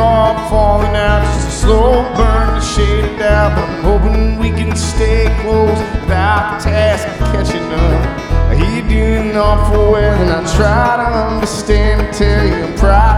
car falling out, just a slow burn to shade it out. But I'm hoping we can stay close without the task of catching up. You're doing awful well, and I try to understand and tell you I'm proud.